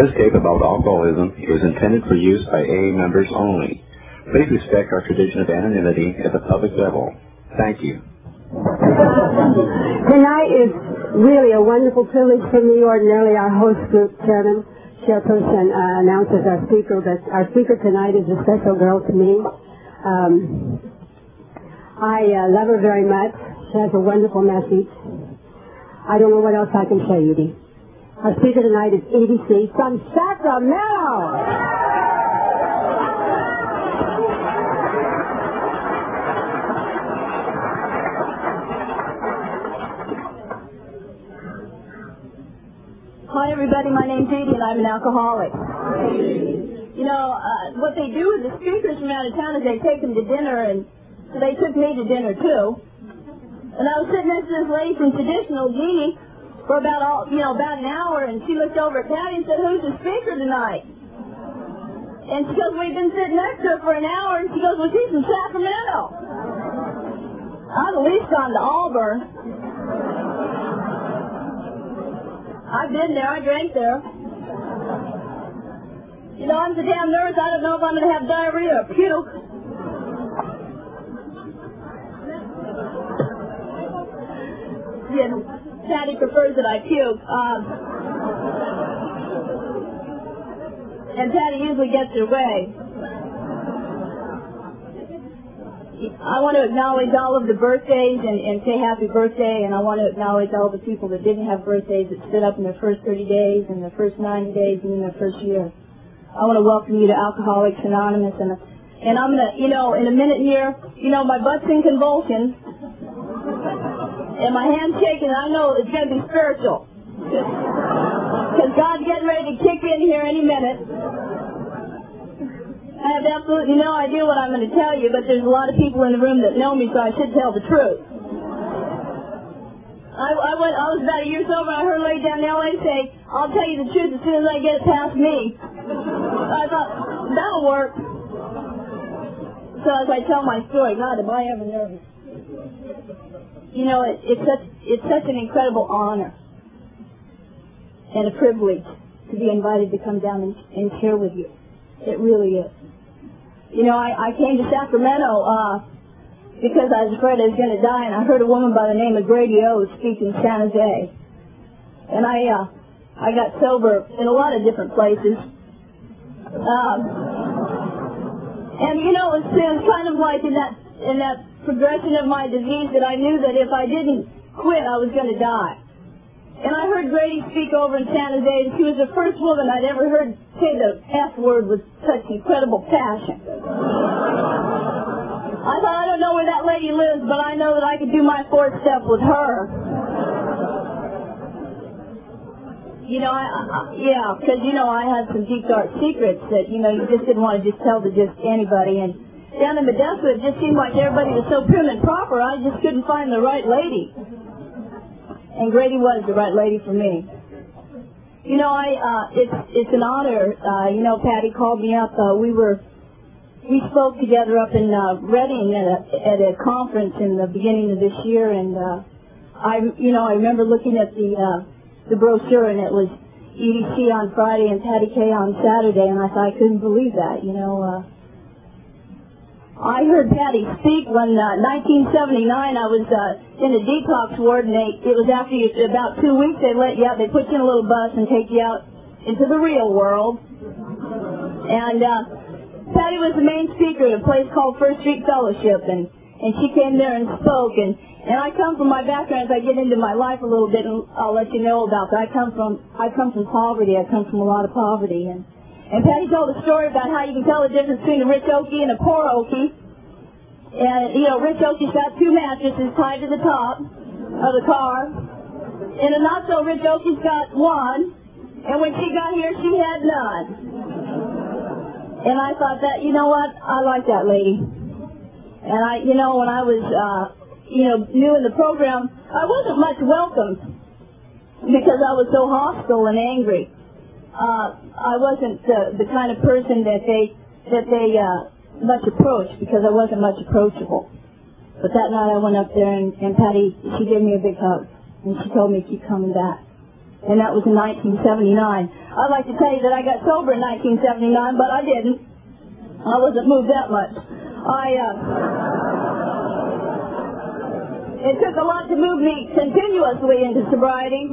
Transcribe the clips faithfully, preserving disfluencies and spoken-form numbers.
This tape about alcoholism is intended for use by A A members only. Please respect our tradition of anonymity at the public level. Thank you. Tonight is really a wonderful privilege for me. Ordinarily, our host group chairman, chairperson, uh, announces our speaker, but our speaker tonight is a special girl to me. Um, I uh, love her very much. She has a wonderful message. I don't know what else I can say, Edie. Our speaker tonight is Edie C. from Sacramento. Hi, everybody. My name's Edie, and I'm an alcoholic. You know, uh, what they do with the speakers from out of town is they take them to dinner, and so they took me to dinner, too. And I was sitting next to this lady from Traditional, Jeannie, for about, all, you know, about an hour, and she looked over at Patty and said, "Who's the speaker tonight?" And she goes, "We've been sitting next to her for an hour," and she goes, "Well, she's from Sacramento." I've at least gone to Auburn. I've been there. I drank there. You know, I'm so damn nervous, I don't know if I'm going to have diarrhea or puke. Yeah, Patty prefers that I puke. Um, and Patty usually gets her way. I want to acknowledge all of the birthdays and, and say happy birthday, and I want to acknowledge all the people that didn't have birthdays that stood up in their first thirty days, and their first ninety days, and in their first year. I want to welcome you to Alcoholics Anonymous, and and I'm going to, you know, in a minute here, you know, my butt's in convulsions, and my hand's shaking, and I know it's going to be spiritual, because God's getting ready to kick in here any minute. I have absolutely no idea what I'm going to tell you, but there's a lot of people in the room that know me, so I should tell the truth. I, I, went, I was about a year sober, I heard a lady down in L A say, "I'll tell you the truth as soon as I get it past me." I thought, that'll work. So as I tell my story, God, am I ever nervous? You know, it, it's, such, it's such an incredible honor and a privilege to be invited to come down and, and share with you. It really is. You know, I, I came to Sacramento uh, because I was afraid I was going to die, and I heard a woman by the name of Grady O speak in San Jose. And I uh, I got sober in a lot of different places. Um, and, you know, it was kind of like in that, in that progression of my disease that I knew that if I didn't quit, I was going to die. And I heard Grady speak over in San Jose, and she was the first woman I'd ever heard say the F word with such incredible passion. I thought, I don't know where that lady lives, but I know that I could do my fourth step with her. You know, I, I, yeah, because, you know, I had some deep, dark secrets that, you know, you just didn't want to just tell to just anybody. And down in Modesto, it just seemed like everybody was so prim and proper, I just couldn't find the right lady. And Grady was the right lady for me. You know, I uh, it's it's an honor. Uh, you know, Patty called me up. Uh, we were we spoke together up in uh, Reading at a, at a conference in the beginning of this year, and uh, I you know I remember looking at the uh, the brochure, and it was Edie C on Friday and Patty K on Saturday, and I thought I couldn't believe that. You know. Uh, I heard Patty speak when uh, nineteen seventy-nine I was uh, in a detox ward, and they, it was after you, about two weeks they let you out, they put you in a little bus and take you out into the real world. And uh, Patty was the main speaker at a place called First Street Fellowship, and, and she came there and spoke. And, and I come from my background, as I get into my life a little bit, and I'll let you know about that. I come from I come from poverty. I come from a lot of poverty. And And Patty told a story about how you can tell the difference between a rich Okie and a poor Okie. And, you know, rich Okie's got two mattresses tied to the top of the car. And a not-so-rich Okie's got one. And when she got here, she had none. And I thought that, you know what, I like that lady. And I, you know, when I was, uh, you know, new in the program, I wasn't much welcomed because I was so hostile and angry. Uh, I wasn't uh, the kind of person that they that they uh, much approached because I wasn't much approachable. But that night I went up there and, and Patty, she gave me a big hug and she told me to keep coming back. and that was in nineteen seventy-nine. I'd like to tell you that I got sober in nineteen seventy-nine, but I didn't. I wasn't moved that much. I, uh, it took a lot to move me continuously into sobriety.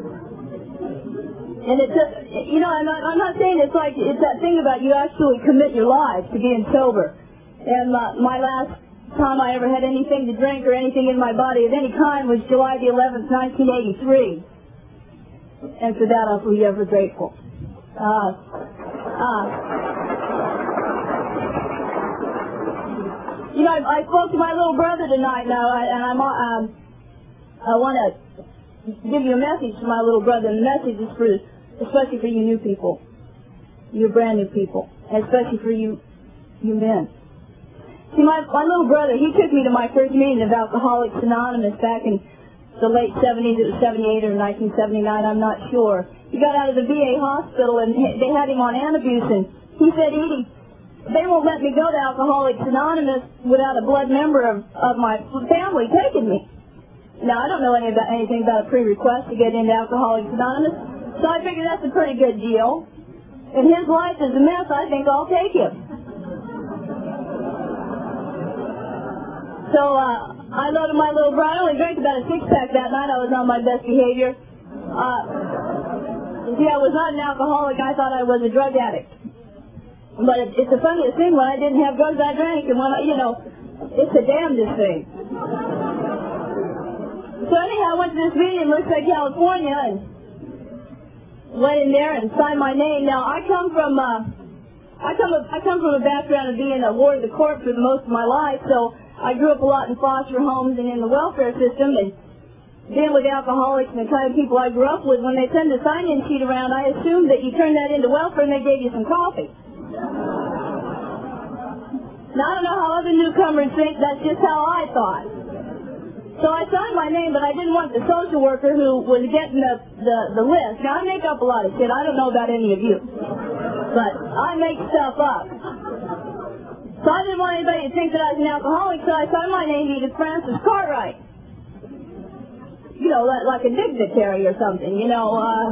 And it took, you know, I'm not, I'm not saying it's like, it's that thing about you actually commit your life to being sober. And uh, my last time I ever had anything to drink or anything in my body of any kind was July the eleventh, nineteen eighty-three. And for that I'm forever grateful. Uh, uh, you know, I, I spoke to my little brother tonight now, and I'm, um, I want to give you a message to my little brother, and the message is for, especially for you new people, you brand new people, and especially for you, you men. See, my, my little brother, he took me to my first meeting of Alcoholics Anonymous back in the late seventies, it was seventy-eight or nineteen seventy-nine, I'm not sure. He got out of the V A hospital and they had him on Antabuse, and he said, Edie, they won't let me go to Alcoholics Anonymous without a blood member of, of my family taking me. Now, I don't know any about, anything about a pre-request to get into Alcoholics Anonymous, so I figured that's a pretty good deal. And his life is a mess, I think I'll take him. So, uh, I loaded my little brother. I only drank about a six-pack that night. I was on my best behavior. Uh, see, I was not an alcoholic. I thought I was a drug addict. But it, it's the funniest thing. When I didn't have drugs, I drank. And when I, you know, it's the damnedest thing. So anyhow, I went to this meeting in Lakeside, California, and went in there and signed my name. Now, I come from, uh, I come, I come from a background of being a ward of the court for the most of my life, so I grew up a lot in foster homes and in the welfare system, and dealing with alcoholics and the kind of people I grew up with. When they send a sign-in sheet around, I assumed that you turned that into welfare and they gave you some coffee. Now, I don't know how other newcomers think. That's just how I thought. So I signed my name, but I didn't want the social worker who was getting the, the, the list. Now, I make up a lot of shit. I don't know about any of you. But I make stuff up. So I didn't want anybody to think that I was an alcoholic, so I signed my name, Edith Francis Cartwright. You know, like a dignitary or something, you know.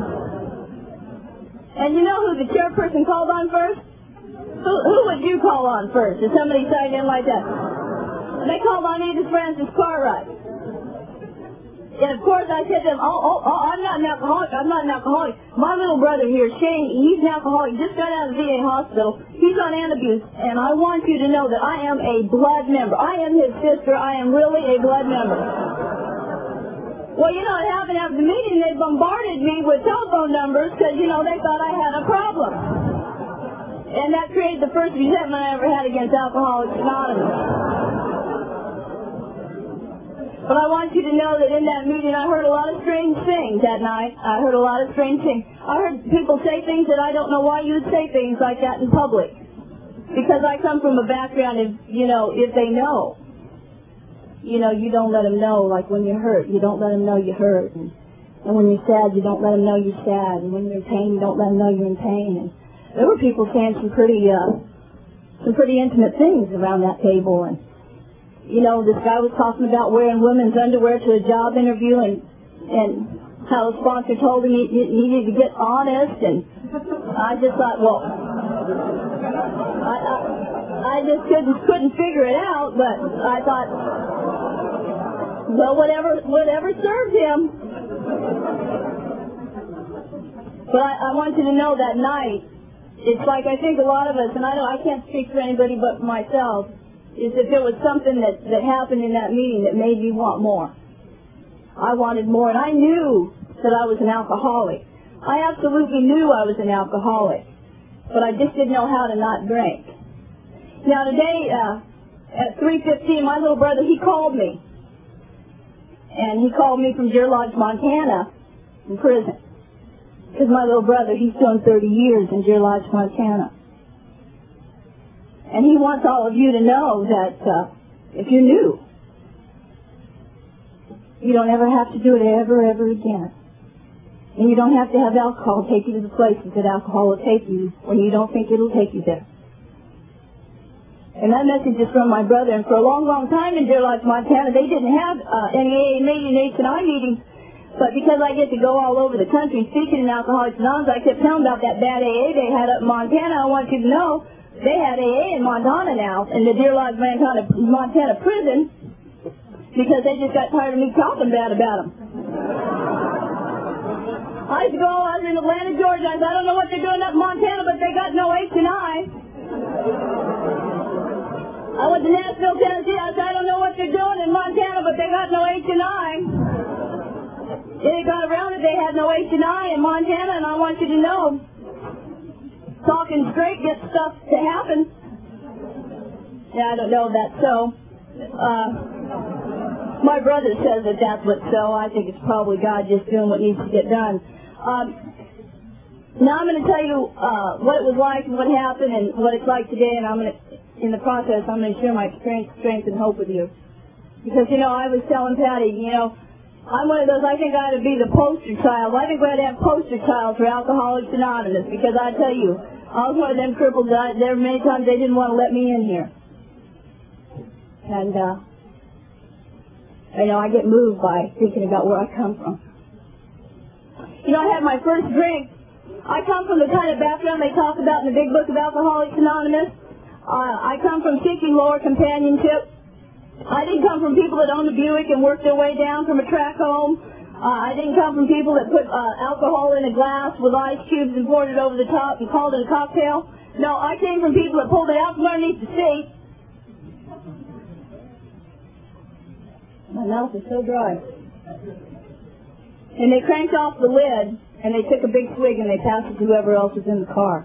Uh, and you know who the chairperson called on first? Who, who would you call on first if somebody signed in like that? And they called on Edith Francis Cartwright. And of course I said to them, oh, oh, oh, I'm not an alcoholic, I'm not an alcoholic. My little brother here, Shane, he's an alcoholic, just got out of the V A hospital. He's on Antabuse, and I want you to know that I am a blood member. I am his sister, I am really a blood member. Well, you know, it happened after the meeting, they bombarded me with telephone numbers because, you know, they thought I had a problem. And that created the first resentment I ever had against Alcoholics Anonymous. But I want you to know that in that meeting I heard a lot of strange things that night. I heard a lot of strange things. I heard people say things that I don't know why you would say things like that in public. Because I come from a background of, you know, if they know, you know, you don't let them know, like when you're hurt, you don't let them know you're hurt. And, and when you're sad, you don't let them know you're sad. And when you're in pain, you don't let them know you're in pain. And there were people saying some pretty, uh, some pretty intimate things around that table. And you know, this guy was talking about wearing women's underwear to a job interview, and and how the sponsor told him he, he needed to get honest, and I just thought, well, I, I, I just couldn't couldn't figure it out, but I thought, well, whatever whatever served him. But I, I want you to know that night, it's like I think a lot of us, and I know I can't speak for anybody but for myself, is that there was something that, that happened in that meeting that made me want more. I wanted more, and I knew that I was an alcoholic. I absolutely knew I was an alcoholic, but I just didn't know how to not drink. Now today, uh, at three fifteen, my little brother, he called me. And he called me from Deer Lodge, Montana, in prison. Because my little brother, he's doing thirty years in Deer Lodge, Montana. And he wants all of you to know that uh, if you're new, you don't ever have to do it ever, ever again. And you don't have to have alcohol take you to the places that alcohol will take you when you don't think it'll take you there. And that message is from my brother. And for a long, long time in Deer Lodge, Montana, they didn't have uh, any A A meetings, H and I meetings But because I get to go all over the country speaking in Alcoholics Anonymous, I kept telling about that bad A A they had up in Montana. I want you to know they had A A in Montana now, in the Deer Lodge, Montana, Montana prison, because they just got tired of me talking bad about them. I used to go, I was in Atlanta, Georgia. I said, I don't know what they're doing up in Montana, but they got no H and I. I went to Nashville, Tennessee. I said, I don't know what they're doing in Montana, but they got no H and I. They got around it, they had no H and I in Montana, and I want you to know, talking straight gets stuff to happen. Yeah, I don't know if that's so. Uh, my brother says that that's what's so. I think it's probably God just doing what needs to get done. Um, now I'm going to tell you uh, what it was like and what happened and what it's like today, and I'm going to, in the process, I'm going to share my experience, strength, and hope with you. Because, you know, I was telling Patty, you know, I'm one of those, I think I ought to be the poster child. I think we ought to have poster child for Alcoholics Anonymous, because I tell you, I was one of them cripples that there were many times they didn't want to let me in here. And, uh, you know, I get moved by thinking about where I come from. You know, I had my first drink. I come from the kind of background they talk about in the big book of Alcoholics Anonymous. Uh, I come from seeking lower companionship. I didn't come from people that owned a Buick and worked their way down from a track home. Uh, I didn't come from people that put uh, alcohol in a glass with ice cubes and poured it over the top and called it a cocktail. No, I came from people that pulled it out from underneath the seat. My mouth is so dry. And they cranked off the lid, and they took a big swig, and they passed it to whoever else was in the car.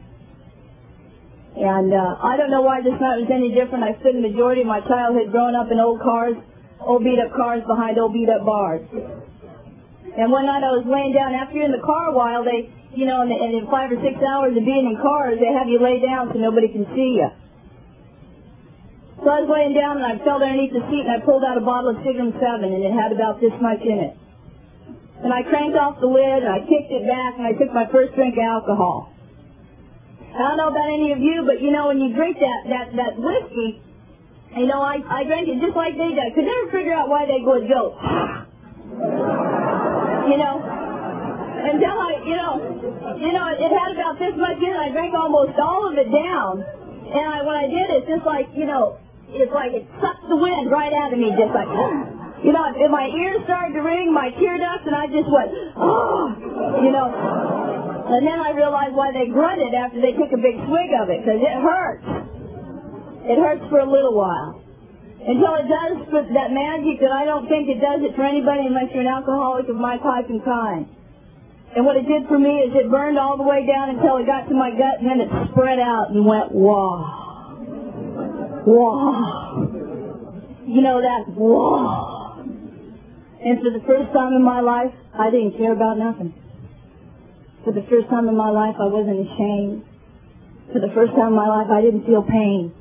And uh, I don't know why this night was any different. I spent the majority of my childhood growing up in old cars, old beat-up cars behind old beat-up bars. And one night I was laying down. After you're in the car a while, they, you know, and in five or six hours of being in cars, they have you lay down so nobody can see you. So I was laying down, and I fell underneath the seat, and I pulled out a bottle of Seagram seven, and it had about this much in it. And I cranked off the lid, and I kicked it back, and I took my first drink of alcohol. I don't know about any of you, but, you know, when you drink that, that, that whiskey, you know, I, I drank it just like they did. I could never figure out why they go go, you know, until I, you know, you know, it had about this much in it. I drank almost all of it down. And I, when I did, it's just like, you know, it's like it sucked the wind right out of me, just like, you know, and my ears started to ring, my tear ducts, and I just went, oh, you know. And then I realized why they grunted after they took a big swig of it, because it hurts. It hurts for a little while. Until it does for that magic that I don't think it does it for anybody unless you're an alcoholic of my type and kind. And what it did for me is it burned all the way down until it got to my gut, and then it spread out and went, wah. Wah. You know that, wah. And for the first time in my life, I didn't care about nothing. For the first time in my life, I wasn't ashamed. For the first time in my life, I didn't feel pain.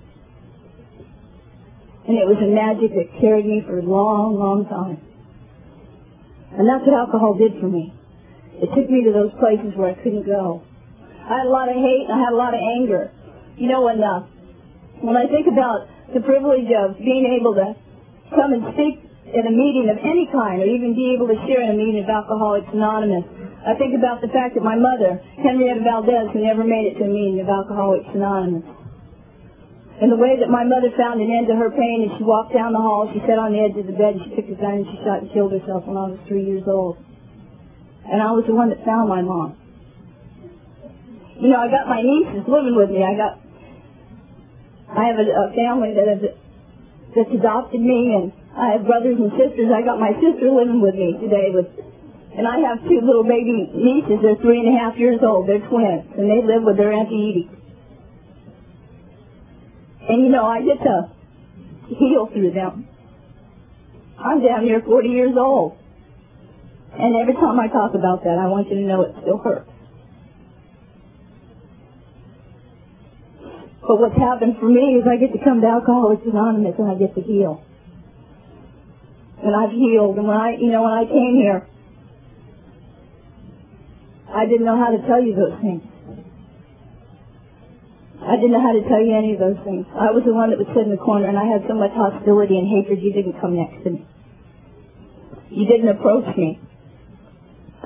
And it was a magic that carried me for a long, long time. And that's what alcohol did for me. It took me to those places where I couldn't go. I had a lot of hate, and I had a lot of anger. You know, when, uh, when I think about the privilege of being able to come and speak in a meeting of any kind, or even be able to share in a meeting of Alcoholics Anonymous, I think about the fact that my mother, Henrietta Valdez, who never made it to a meeting of Alcoholics Anonymous, and the way that my mother found an end to her pain, and she walked down the hall, she sat on the edge of the bed, and she took a gun, and she shot and killed herself when I was three years old. And I was the one that found my mom. You know, I got my nieces living with me. I got, I have a, a family that has, that's adopted me, and I have brothers and sisters. I got my sister living with me today with, and I have two little baby nieces. They're three and a half years old. They're twins, and they live with their Auntie Edie. And, you know, I get to heal through them. I'm down here forty years old. And every time I talk about that, I want you to know it still hurts. But what's happened for me is I get to come to Alcoholics Anonymous and I get to heal. And I've healed. And when I, you know, when I came here, I didn't know how to tell you those things. I didn't know how to tell you any of those things. I was the one that would sit in the corner, and I had so much hostility and hatred, you didn't come next to me. You didn't approach me.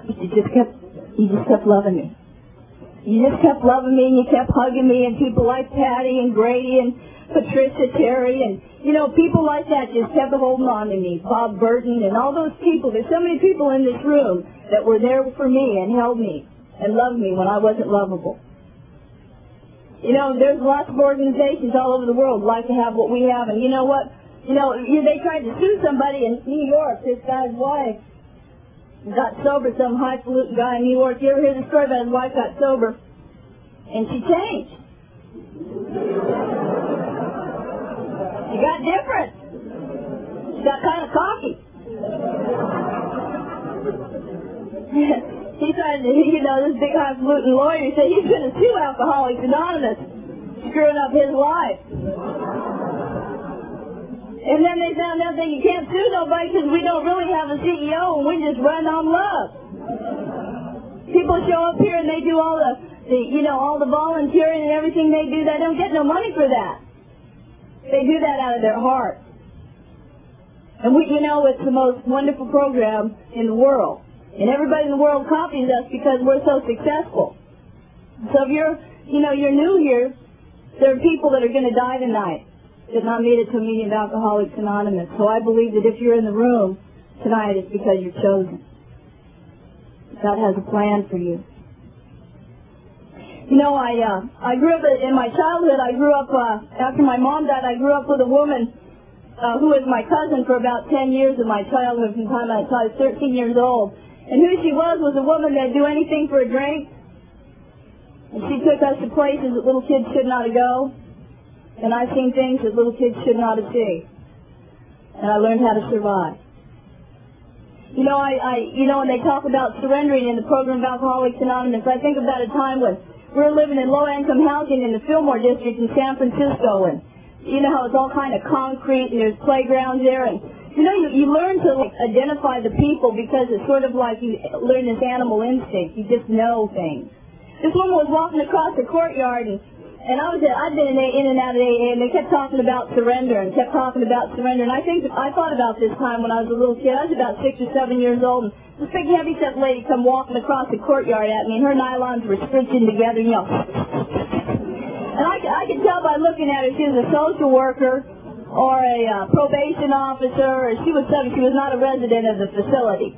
you just kept, you just kept loving me. You just kept loving me, and you kept hugging me, and people like Patty and Grady and Patricia Terry, and, you know, people like that just kept holding on to me. Bob Burton and all those people. There's so many people in this room that were there for me and held me and loved me when I wasn't lovable. You know, there's lots of organizations all over the world like to have what we have, and you know what? You know, they tried to sue somebody in New York. This guy's wife got sober, some highfalutin guy in New York. You ever hear the story about his wife got sober? And she changed. She got different. She got kind of cocky. He tried to, you know, this big highfalutin lawyer, he said he's going to sue Alcoholics Anonymous, screwing up his life. And then they found out that you can't sue nobody because we don't really have a C E O and we just run on love. People show up here and they do all the, the, you know, all the volunteering and everything they do. They don't get no money for that. They do that out of their heart. And we, you know, it's the most wonderful program in the world. And everybody in the world copies us because we're so successful. So if you're, you know, you're new here, there are people that are going to die tonight that not made it to a meeting of Alcoholics Anonymous. So I believe that if you're in the room tonight, it's because you're chosen. God has a plan for you. You know, I uh, I grew up in my childhood. I grew up uh, after my mom died. I grew up with a woman uh, who was my cousin for about ten years of my childhood, from the time I was thirteen years old. And who she was was a woman that'd do anything for a drink. And she took us to places that little kids should not go. And I've seen things that little kids should not have seen. And I learned how to survive. You know, I, I, you know, when they talk about surrendering in the program of Alcoholics Anonymous, I think about a time when we were living in low-income housing in the Fillmore district in San Francisco, and you know how it's all kind of concrete and there's playgrounds there, and you know, you, you learn to like, identify the people because it's sort of like you learn this animal instinct. You just know things. This woman was walking across the courtyard, and And I was, I'd been in, in and out of A A, and they kept talking about surrender and kept talking about surrender. And I think I thought about this time when I was a little kid. I was about six or seven years old, and this big heavy-set lady come walking across the courtyard at me, and her nylons were stitching together, you know. And I, I could tell by looking at her she was a social worker or a uh, probation officer, or she was something. She was not a resident of the facility.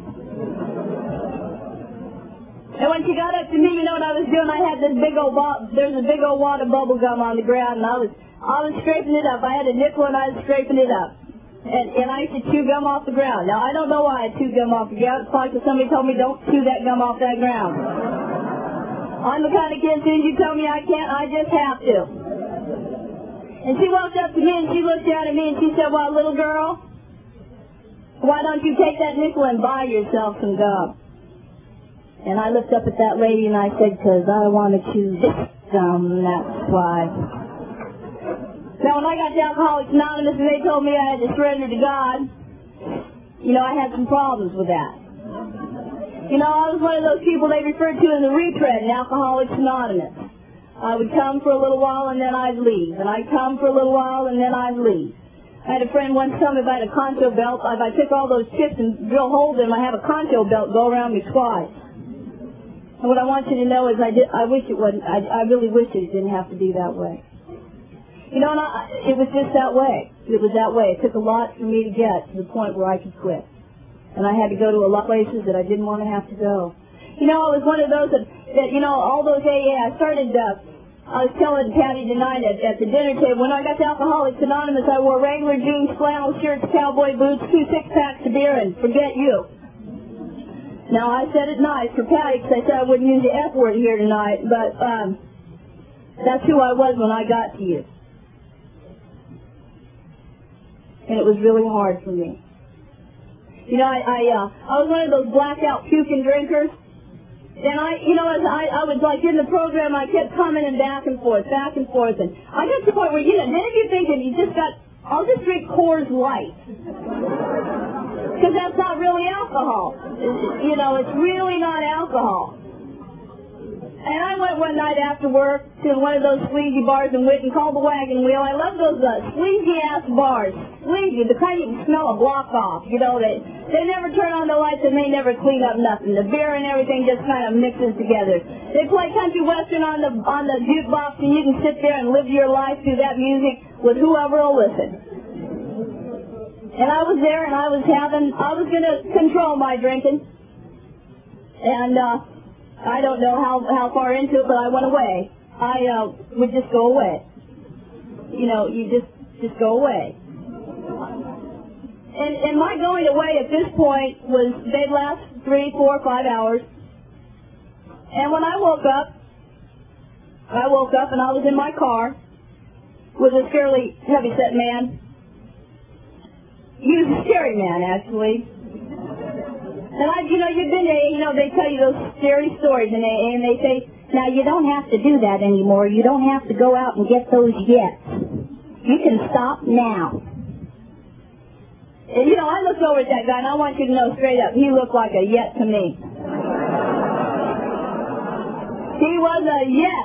And when she got up to me, you know what I was doing? I had this big old ball, there's a big old wad of bubble gum on the ground, and I was, I was scraping it up. I had a nickel and I was scraping it up. And, and I used to chew gum off the ground. Now, I don't know why I chew gum off the ground. It's probably because somebody told me don't chew that gum off that ground. I'm the kind of kid, as soon as you tell me I can't, I just have to. And she walked up to me and she looked down at me and she said, well, little girl, why don't you take that nickel and buy yourself some gum? And I looked up at that lady and I said, because I want to chew this gum, that's why. Now, when I got to Alcoholics Anonymous and they told me I had to surrender to God, you know, I had some problems with that. You know, I was one of those people they referred to in the retread in Alcoholics Anonymous. I would come for a little while and then I'd leave. And I'd come for a little while and then I'd leave. I had a friend once tell me if I had a concho belt, if I took all those chips and drill holes in them, I have a concho belt go around me twice. And what I want you to know is I, did, I wish it wasn't, I, I really wish it didn't have to be that way. You know, and I, it was just that way. It was that way. It took a lot for me to get to the point where I could quit. And I had to go to a lot of places that I didn't want to have to go. You know, I was one of those that, that you know, all those A A, I started, uh, I was telling Patty tonight at, at the dinner table, when I got to Alcoholics Anonymous, I wore regular jeans, flannel shirts, cowboy boots, two six-packs of beer, and forget you. Now, I said it nice for Patty because I said I wouldn't use the F word here tonight, but um, that's who I was when I got to you. And it was really hard for me. You know, I I, uh, I was one of those blackout puking drinkers. And I, you know, as I, I was like in the program, I kept commenting back and forth, back and forth. And I got to the point where, you know, then if you're thinking you just got, I'll just drink Coors Light. Because that's not really alcohol. You know, it's really not alcohol. And I went one night after work to one of those sleazy bars in Whitten called the Wagon Wheel. I love those uh, sleazy-ass bars. Sleazy, the kind you can smell a block off. You know, they they never turn on the lights and they never clean up nothing. The beer and everything just kind of mixes together. They play country western on the on the jukebox, and you can sit there and live your life through that music with whoever will listen. And I was there, and I was having, I was going to control my drinking. And, uh... I don't know how how far into it, but I went away. I uh, would just go away. You know, you just just go away. And and my going away at this point was they'd last three, four, five hours. And when I woke up, I woke up and I was in my car with a fairly heavy-set man. He was a scary man, actually. And I, you know, you've been to A A, you know, they tell you those scary stories in A A, and they say, now you don't have to do that anymore. You don't have to go out and get those yet. You can stop now. And, you know, I looked over at that guy, and I want you to know straight up, he looked like a yet to me. He was a yet.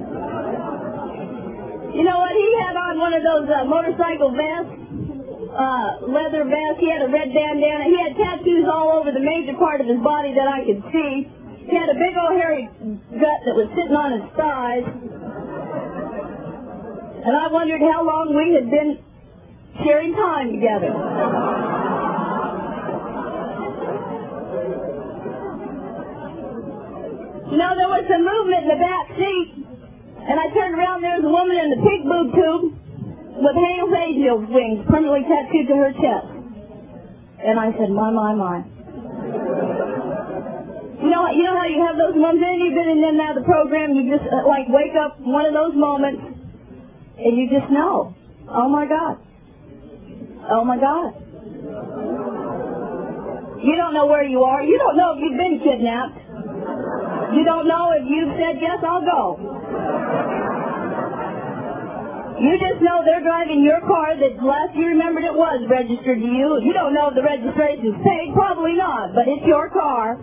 You know what? He had on one of those uh, motorcycle vests. Uh, leather vest, he had a red bandana, he had tattoos all over the major part of his body that I could see. He had a big old hairy gut that was sitting on his thighs. And I wondered how long we had been sharing time together. You know, there was some movement in the back seat, and I turned around, there was a woman in the pig boob tube with Hail's Angel's wings permanently tattooed to her chest. And I said, my, my, my. You know, you know how you have those moments, and you've been in and out of the program, you just, uh, like, wake up one of those moments, and you just know, oh, my God. Oh, my God. You don't know where you are. You don't know if you've been kidnapped. You don't know if you've said, yes, I'll go. You just know they're driving your car that last you remembered it was registered to you. You don't know if the registration's paid, probably not, but it's your car.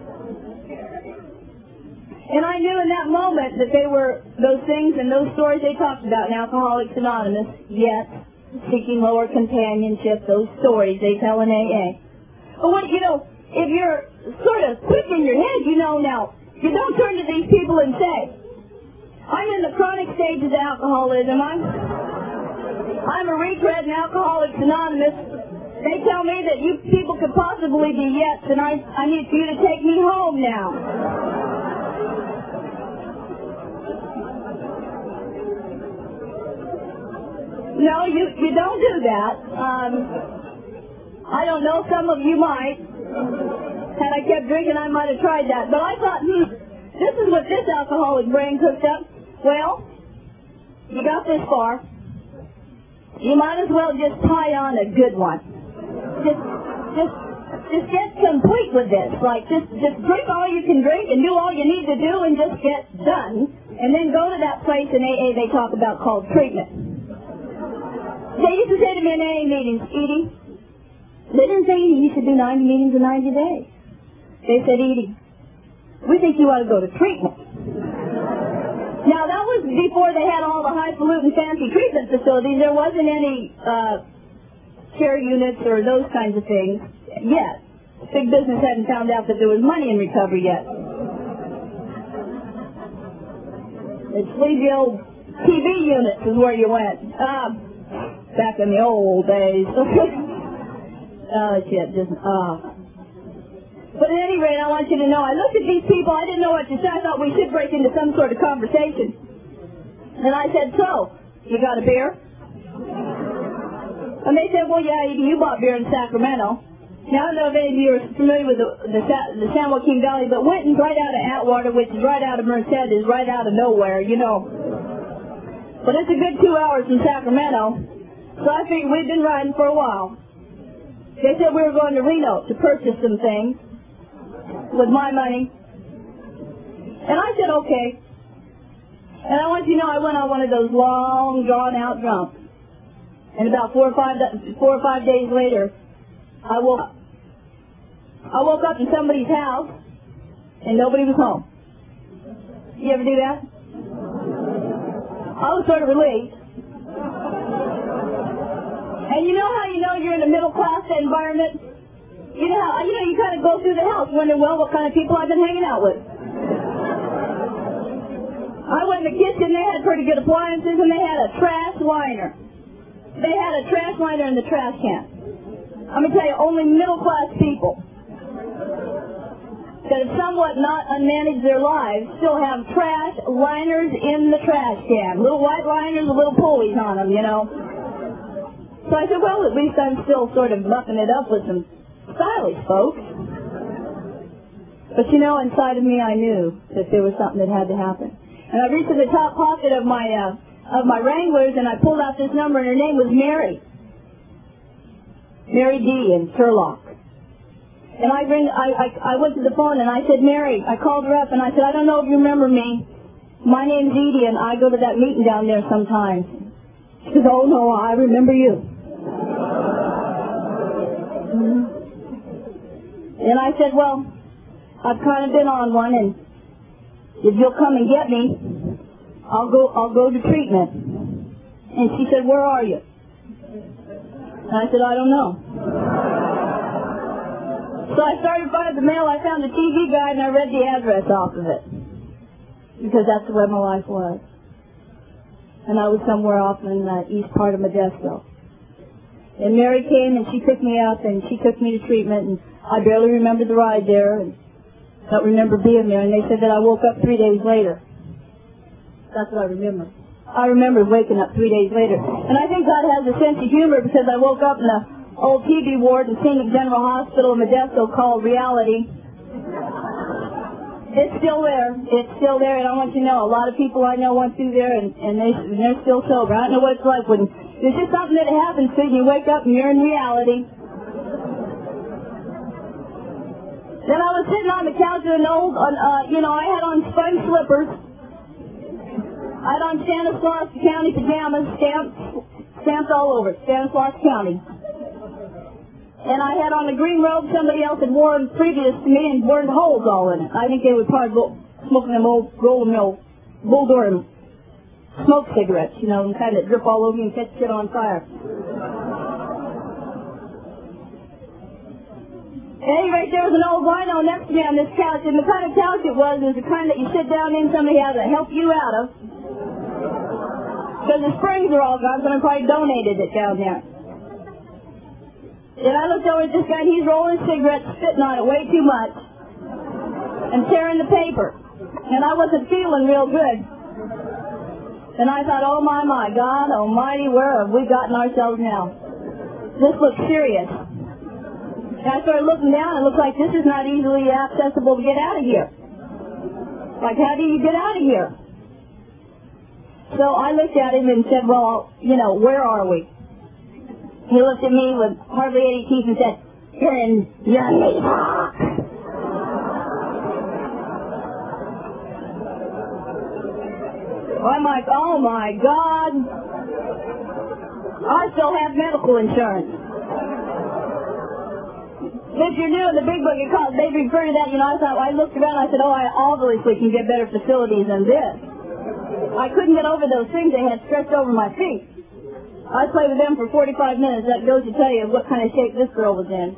And I knew in that moment that they were those things and those stories they talked about in Alcoholics Anonymous, yet seeking lower companionship, those stories they tell in A A. But what, you know, if you're sort of quick in your head, you know now, you don't turn to these people and say, I'm in the chronic stages of alcoholism. I'm, I'm a retread in Alcoholics Anonymous. They tell me that you people could possibly be yets, and I, I need for you to take me home now. No, you, you don't do that. Um, I don't know, some of you might. Had I kept drinking, I might have tried that. But I thought, hmm, this is what this alcoholic brain cooked up. Well, you got this far. You might as well just tie on a good one. Just, just, just get complete with this. Like, just, just drink all you can drink and do all you need to do and just get done. And then go to that place in A A they talk about called treatment. They used to say to me in A A meetings, Edie, they didn't say, Edie, you should do ninety meetings in ninety days. They said, Edie, we think you ought to go to treatment. Now, that was before they had all the highfalutin fancy treatment facilities. There wasn't any uh, care units or those kinds of things yet. Big business hadn't found out that there was money in recovery yet. The sleazy old T V units is where you went. Uh, back in the old days. Oh, shit, just, uh... But at any rate, I want you to know, I looked at these people, I didn't know what to say. I thought we should break into some sort of conversation. And I said, so, you got a beer? And they said, well, yeah, you bought beer in Sacramento. Now, I don't know if any of you are familiar with the, the, the San Joaquin Valley, but Winton's right out of Atwater, which is right out of Merced, is right out of nowhere, you know. But it's a good two hours from Sacramento, so I figured we'd been riding for a while. They said we were going to Reno to purchase some things with my money. And I said, okay. And I want you to know I went on one of those long, drawn-out drunks. And about four or five four or five days later, I woke up. I woke up in somebody's house, and nobody was home. You ever do that? I was sort of relieved. And you know how you know you're in a middle-class environment? You know how, you know, you kind of go through the house wondering, well, what kind of people I've been hanging out with. I went in the kitchen, they had pretty good appliances, and they had a trash liner. They had a trash liner in the trash can. I'm going to tell you, only middle-class people that have somewhat not unmanaged their lives still have trash liners in the trash can. Little white liners with little pulleys on them, you know. So I said, well, at least I'm still sort of mucking it up with some stylish folks. But you know, inside of me I knew that there was something that had to happen. And I reached to the top pocket of my uh, of my Wranglers and I pulled out this number, and her name was Mary. Mary D. in Turlock. And I ring, I, I I went to the phone and I said, Mary, I called her up and I said, I don't know if you remember me. My name's Edie and I go to that meeting down there sometimes. She says, oh no, I remember you. Mm-hmm. And I said, well, I've kind of been on one, and if you'll come and get me, I'll go I'll go to treatment. And she said, where are you? And I said, I don't know. So I started finding the mail. I found the T V guide, and I read the address off of it. Because that's where my life was. And I was somewhere off in the east part of Modesto. And Mary came, and she took me up, and she took me to treatment, and I barely remember the ride there, and don't remember being there. And they said that I woke up three days later. That's what I remember. I remember waking up three days later. And I think God has a sense of humor, because I woke up in the old T V ward in Scenic General Hospital in Modesto called Reality. It's still there. It's still there, and I want you to know, a lot of people I know went through there, and, and, they, and they're still sober. I don't know what it's like when there's just something that happens to you, and you wake up and you're in reality. Then I was sitting on the couch with an old, uh, you know, I had on sponge slippers. I had on Stanislaus County pajamas, stamped, stamped all over, Stanislaus County. And I had on a green robe somebody else had worn previous to me and burned holes all in it. I think they were probably smoking them old Golden Mill Bull Durham smoke cigarettes, you know, and kind of drip all over you and catch shit on fire. At any rate, there was an old wino next to me on this couch, and the kind of couch it was is the kind that you sit down in, somebody has to help you out of. Because the springs are all gone, so I probably donated it down there. And I looked over at this guy, and he's rolling cigarettes, spitting on it way too much, and tearing the paper. And I wasn't feeling real good. And I thought, oh my, my, God almighty, where have we gotten ourselves now? This looks serious. And I started looking down, and it looked like this is not easily accessible to get out of here. Like, how do you get out of here? So I looked at him and said, well, you know, where are we? He looked at me with hardly any teeth and said, you're in Young Hawk. I'm like, oh my God. I still have medical insurance. If you're new in the big book, it calls, they refer to that, you know, I thought, I looked around, I said, oh, I obviously can get better facilities than this. I couldn't get over those things they had stretched over my feet. I played with them for forty-five minutes. That goes to tell you what kind of shape this girl was in.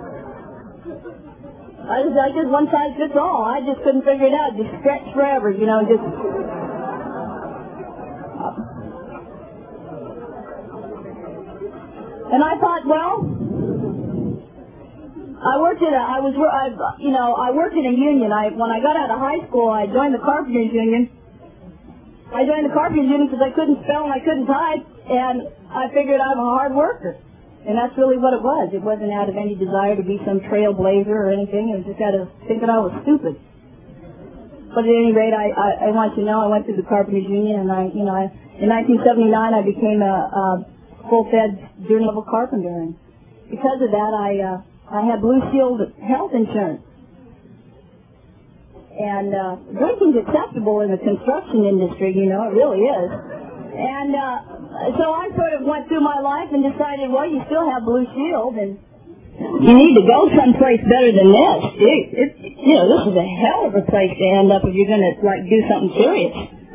I just, I just one size fits all. I just couldn't figure it out. Just stretch forever, you know, just... And I thought, well, I worked in a, I was, I, you know, I worked in a union. I, when I got out of high school, I joined the Carpenters Union. I joined the Carpenters Union because I couldn't spell and I couldn't type, and I figured I'm a hard worker. And that's really what it was. It wasn't out of any desire to be some trailblazer or anything. It was just out of thinking I was stupid. But at any rate, I, I, I want you to know I went through the Carpenters Union, and I, you know, I, in nineteen seventy-nine I became a, a full-fed journey-level carpenter, and because of that, I, uh, I had Blue Shield health insurance. And uh, drinking's acceptable in the construction industry, you know, it really is. And uh, so I sort of went through my life and decided, well, you still have Blue Shield, and You need to go someplace better than this. Dude, it, you know, this is a hell of a place to end up if you're going to, like, do something serious.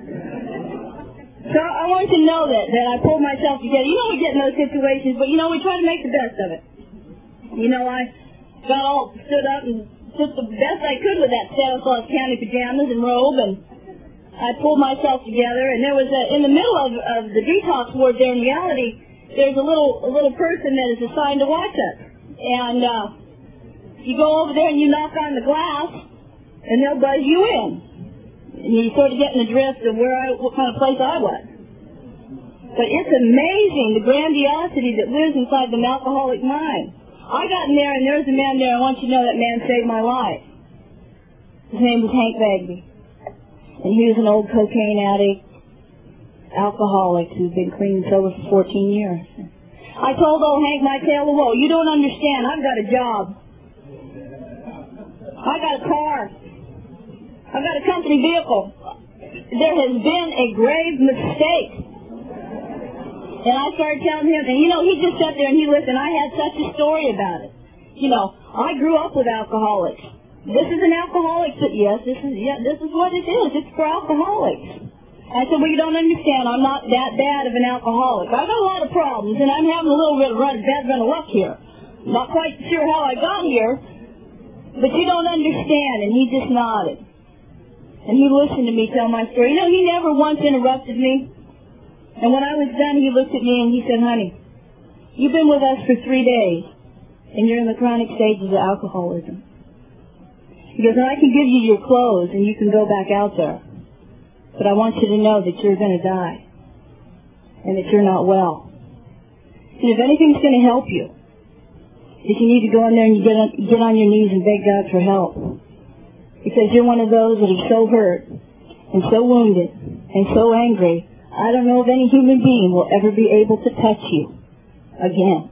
So I want you to know that, that I pulled myself together. You know, we get in those situations, but, you know, we try to make the best of it. You know, I got all stood up and did the best I could with that Santa Claus County pajamas and robe, and I pulled myself together. And there was a, in the middle of, of the detox ward there in reality, there's a little, a little person that is assigned to watch us. And uh, you go over there and you knock on the glass, and they'll buzz you in. And you sort of get in the drift of where I, what kind of place I was. But it's amazing the grandiosity that lives inside the alcoholic mind. I got in there, and there's a man there. I want you to know that man saved my life. His name was Hank Bagby. And he was an old cocaine addict, alcoholic who'd been clean and sober for fourteen years. I told old Hank my tale of woe. You don't understand. I've got a job. I got a car. I've got a company vehicle. There has been a grave mistake. And I started telling him, and you know, he just sat there and he listened. I had such a story about it. You know, I grew up with alcoholics. This is an alcoholic. Yes, this is yeah, this is what it is. It's for alcoholics. I said, well, you don't understand. I'm not that bad of an alcoholic. I've got a lot of problems, and I'm having a little bit of run, bad run of luck here. Not quite sure how I got here, but you don't understand. And he just nodded. And he listened to me tell my story. You know, he never once interrupted me. And when I was done, he looked at me and he said, honey, you've been with us for three days, and you're in the chronic stages of alcoholism. He goes, and I can give you your clothes, and you can go back out there. But I want you to know that you're going to die, and that you're not well. And if anything's going to help you, is you need to go in there and you get on, get on your knees and beg God for help. Because you're one of those that are so hurt, and so wounded, and so angry, I don't know if any human being will ever be able to touch you again.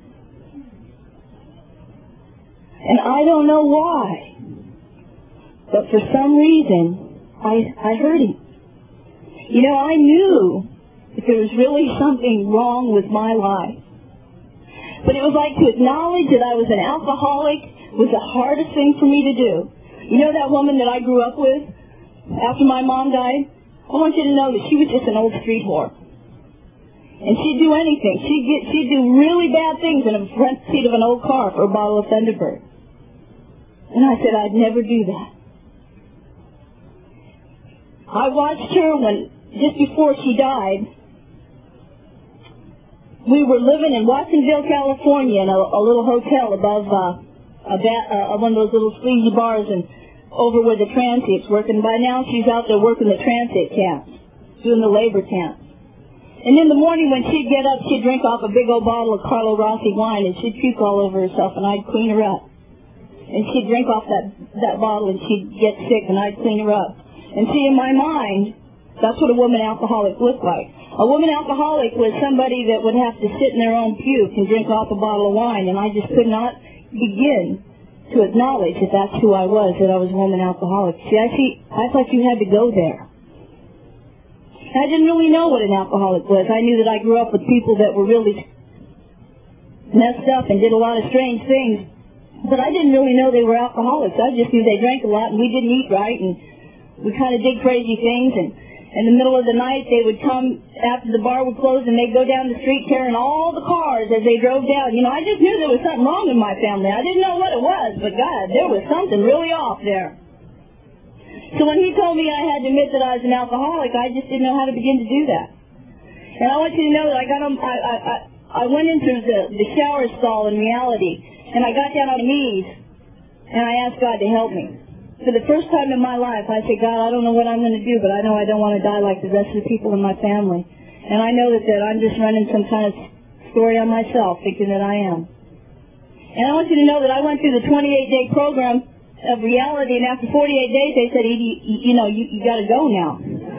And I don't know why, but for some reason, I, I heard him. You know, I knew that there was really something wrong with my life. But it was like to acknowledge that I was an alcoholic was the hardest thing for me to do. You know that woman that I grew up with after my mom died? I want you to know that she was just an old street whore. And she'd do anything. She'd, get, she'd do really bad things in the front seat of an old car for a bottle of Thunderbird. And I said, I'd never do that. I watched her when, just before she died, we were living in Watsonville, California, in a, a little hotel above uh, a ba- uh, one of those little sleazy bars and over where the transient's working. By now, she's out there working the transit camps, doing the labor camps. And in the morning when she'd get up, she'd drink off a big old bottle of Carlo Rossi wine, and she'd puke all over herself, and I'd clean her up. And she'd drink off that, that bottle, and she'd get sick, and I'd clean her up. And see, in my mind, that's what a woman alcoholic looked like. A woman alcoholic was somebody that would have to sit in their own puke and drink off a bottle of wine, and I just could not begin to acknowledge that that's who I was, that I was a woman alcoholic. See, I see, I thought you had to go there. And I didn't really know what an alcoholic was. I knew that I grew up with people that were really messed up and did a lot of strange things, but I didn't really know they were alcoholics. I just knew they drank a lot and we didn't eat right, and we kind of did crazy things, and in the middle of the night, they would come after the bar would close, and they'd go down the street carrying all the cars as they drove down. You know, I just knew there was something wrong in my family. I didn't know what it was, but God, there was something really off there. So when he told me I had to admit that I was an alcoholic, I just didn't know how to begin to do that. And I want you to know that I got on, I, I, I, I went into the, the shower stall in reality, and I got down on my knees, and I asked God to help me. For the first time in my life, I said, God, I don't know what I'm going to do, but I know I don't want to die like the rest of the people in my family. And I know that, that I'm just running some kind of story on myself, thinking that I am. And I want you to know that I went through the twenty-eight day program of reality, and after forty-eight days, they said, Edie, you, you know, you, you got to go now.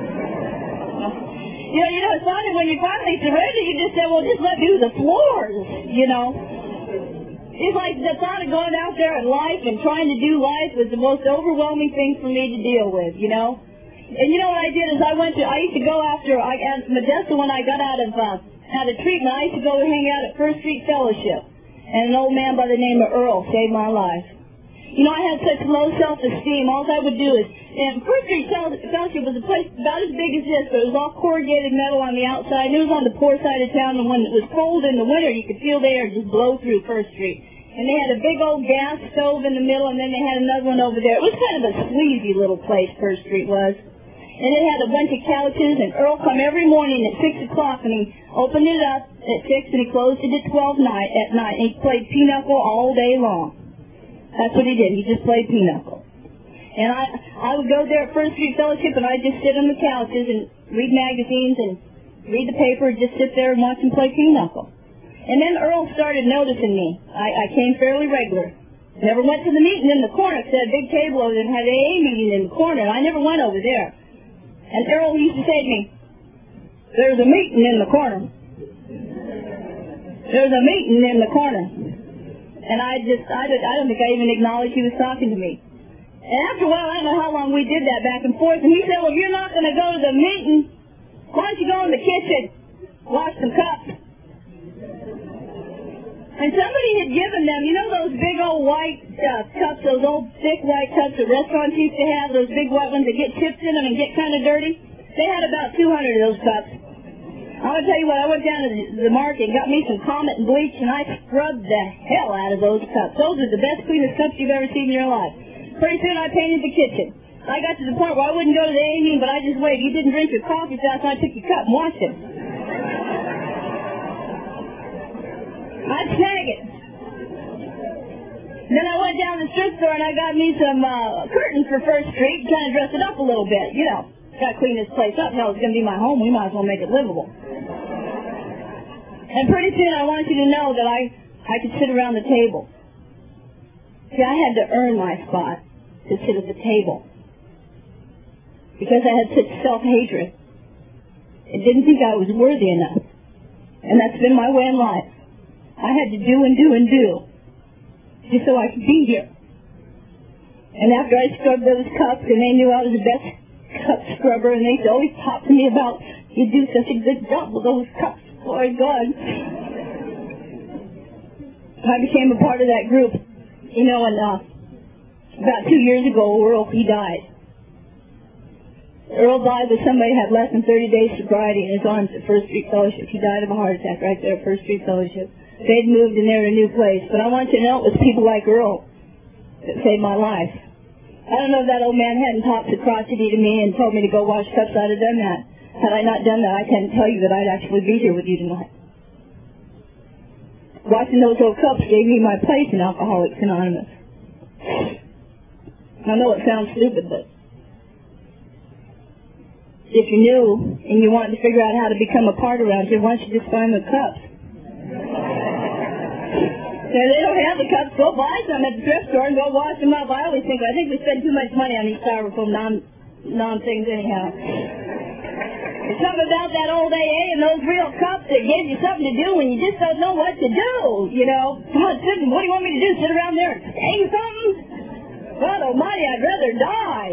You know, you know, it's funny, when you finally surrender, you just say, well, just let me do the floors, you know. It's like the thought of going out there in life and trying to do life was the most overwhelming thing for me to deal with, you know. And you know what I did is I went to, I used to go after, I, at Modesto when I got out of, uh, out of treatment, I used to go hang out at First Street Fellowship. and an old man by the name of Earl saved my life. You know, I had such low self-esteem. All I would do is, and First Street Fellowship was a place about as big as this, but it was all corrugated metal on the outside, and it was on the poor side of town, and when it was cold in the winter, you could feel the air just blow through First Street. And they had a big old gas stove in the middle, and then they had another one over there. It was kind of a sleazy little place, First Street was. And it had a bunch of couches, and Earl come every morning at six o'clock, and he opened it up at six, and he closed it at twelve night, at night, and he played pinochle all day long. That's what he did. He just played pinochle. And I I would go there at First Street Fellowship, and I'd just sit on the couches and read magazines and read the paper, and just sit there and watch him play pinochle. And then Earl started noticing me. I, I came fairly regular. Never went to the meeting in the corner, because they had a big table over there and had an A A meeting in the corner, and I never went over there. And Earl used to say to me, "There's a meeting in the corner. There's a meeting in the corner." And I just, I don't, I don't think I even acknowledged he was talking to me. And after a while, I don't know how long we did that back and forth, and he said, "Well, if you're not going to go to the meeting, why don't you go in the kitchen, wash some cups?" And somebody had given them, you know those big old white uh, cups, those old thick white cups that restaurants used to have, those big white ones that get chips in them and get kind of dirty? They had about two hundred of those cups. I'm going to tell you what, I went down to the, the market and got me some Comet and bleach, and I scrubbed the hell out of those cups. Those are the best, cleanest cups you've ever seen in your life. Pretty soon I painted the kitchen. I got to the point where I wouldn't go to the A A meeting, but I just waited. You didn't drink your coffee fast, and I took your cup and washed it. I'd snag it. Then I went down to the strip store and I got me some uh, curtains for First Street, kind of dressed it up a little bit, you know. Got to clean this place up. Hell, it's going to be my home. We might as well make it livable. And pretty soon I wanted you to know that I, I could sit around the table. See, I had to earn my spot to sit at the table. Because I had such self-hatred. I didn't think I was worthy enough. And that's been my way in life. I had to do and do and do just so I could be here. And after I scrubbed those cups, and they knew I was the best cup scrubber, and they always talked to me about, "You do such a good job with those cups." Boy, God. I became a part of that group. You know, and uh, about two years ago, Earl, he died. Earl died with somebody who had less than thirty days sobriety in his arms at First Street Fellowship. He died of a heart attack right there at First Street Fellowship. They'd moved and they were in a new place. But I want you to know it was people like Earl that saved my life. I don't know if that old man hadn't talked to crotchety to me and told me to go wash cups. I'd have done that. Had I not done that, I can't tell you that I'd actually be here with you tonight. Washing those old cups gave me my place in Alcoholics Anonymous. I know it sounds stupid, but if you knew and you wanted to figure out how to become a part around here, why don't you just find the cups? If they don't have the cups, go buy some at the thrift store and go wash them up. I always think, I think we spend too much money on these styrofoam non, non-things anyhow. There's something about that old A A and those real cups that give you something to do when you just don't know what to do, you know. Come on, sit, what do you want me to do, sit around there and sing something? God almighty, I'd rather die.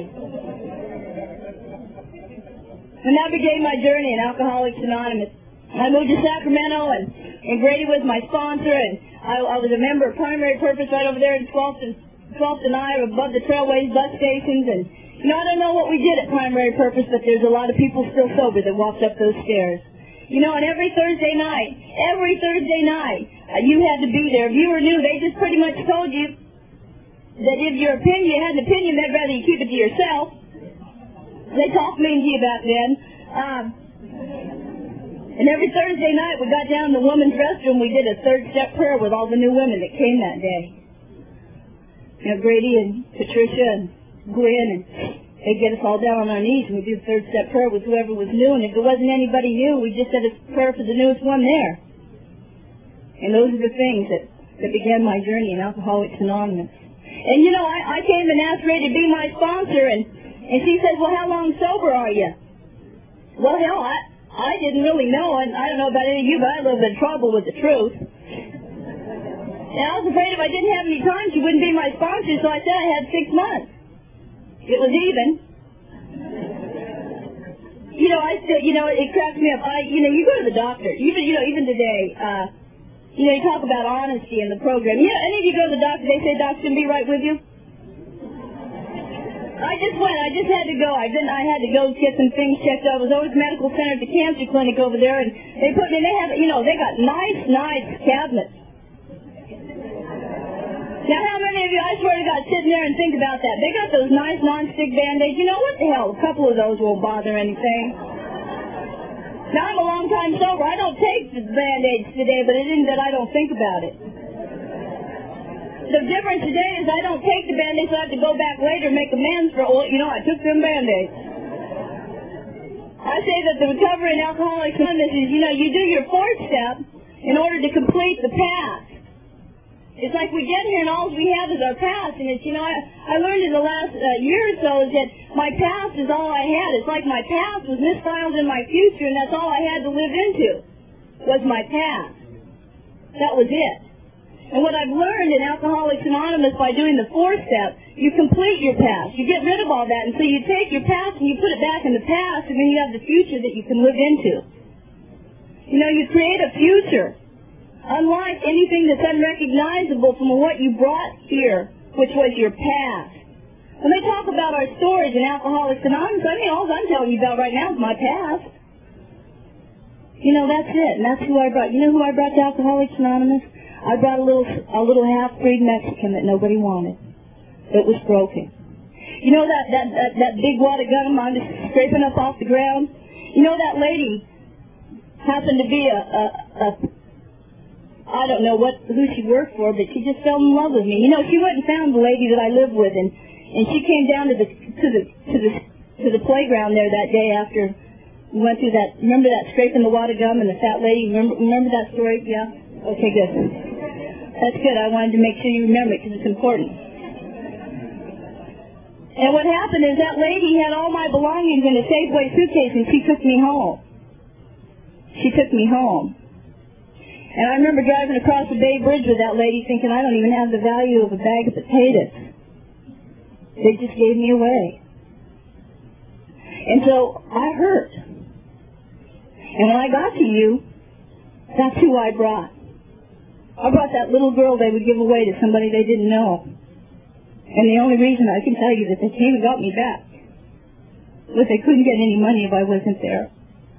And that began my journey in Alcoholics Anonymous. I moved to Sacramento, and, and Grady was my sponsor, and I, I was a member of Primary Purpose right over there in twelfth and, twelfth and I, above the Trailways bus stations. And, you know, I don't know what we did at Primary Purpose, but there's a lot of people still sober that walked up those stairs. You know, and every Thursday night, every Thursday night, uh, you had to be there. If you were new, they just pretty much told you that if your opinion, you had an opinion, they'd rather you keep it to yourself. They talked mean to you back then. Um, and every Thursday night, we got down in the women's restroom, we did a third-step prayer with all the new women that came that day. You know, Grady and Patricia and Gwen, and they'd get us all down on our knees, and we'd do the third-step prayer with whoever was new, and if there wasn't anybody new, we just said a prayer for the newest one there. And those are the things that, that began my journey in Alcoholics Anonymous. And, you know, I, I came and asked Ray to be my sponsor, and, and she says, well, how long sober are you? Well, hell, I, I didn't really know, and I don't know about any of you, but I had a little bit of trouble with the truth. And I was afraid if I didn't have any time, she wouldn't be my sponsor, so I said I had six months. It was even. You know, I still, you know, it cracks me up. I, you know, you go to the doctor, even, you know, even today, uh, You know, you talk about honesty in the program. You know, any of you go to the doctor, they say doctor's going to be right with you? I just went. I just had to go. I didn't. I had to go get some things checked out. I was always medical center at the cancer clinic over there, and they put me. They have, you know, they got nice, nice cabinets. Now, how many of you, I swear to God, sitting there and think about that? They got those nice non-stick Band-Aids. You know, what the hell? A couple of those won't bother anything. Now, I'm a long time sober. I don't take the Band-Aids today, but it isn't that I don't think about it. The difference today is I don't take the Band-Aids, so I have to go back later and make amends for, well, you know, I took them Band-Aids. I say that the recovery in Alcoholics Anonymous is, you know, you do your fourth step in order to complete the path. It's like we get here and all we have is our past, and it's, you know, I, I learned in the last uh, year or so is that my past is all I had. It's like my past was misfiled in my future, and that's all I had to live into, was my past. That was it. And what I've learned in Alcoholics Anonymous by doing the fourth step, you complete your past. You get rid of all that, and so you take your past and you put it back in the past, and then you have the future that you can live into. You know, you create a future. Unlike anything that's unrecognizable from what you brought here, which was your past. When they talk about our stories in Alcoholics Anonymous, I mean, all I'm telling you about right now is my past. You know, that's it, and that's who I brought. You know who I brought to Alcoholics Anonymous? I brought a little a little half-breed Mexican that nobody wanted. It was broken. You know that, that, that, that big wad of gum I'm just scraping up off the ground? You know that lady happened to be a... a, a I don't know what who she worked for, but she just fell in love with me. You know, she went and found the lady that I lived with, and and she came down to the to the to the to the playground there that day after we went through that. Remember that scraping the water gum and the fat lady? Remember remember that story? Yeah. Okay, good. That's good. I wanted to make sure you remember it because it's important. And what happened is that lady had all my belongings in a Safeway suitcase, and she took me home. She took me home. And I remember driving across the Bay Bridge with that lady thinking, I don't even have the value of a bag of potatoes. They just gave me away. And so I hurt. And when I got to you, that's who I brought. I brought that little girl they would give away to somebody they didn't know. And the only reason I can tell you that they came and got me back was they couldn't get any money if I wasn't there.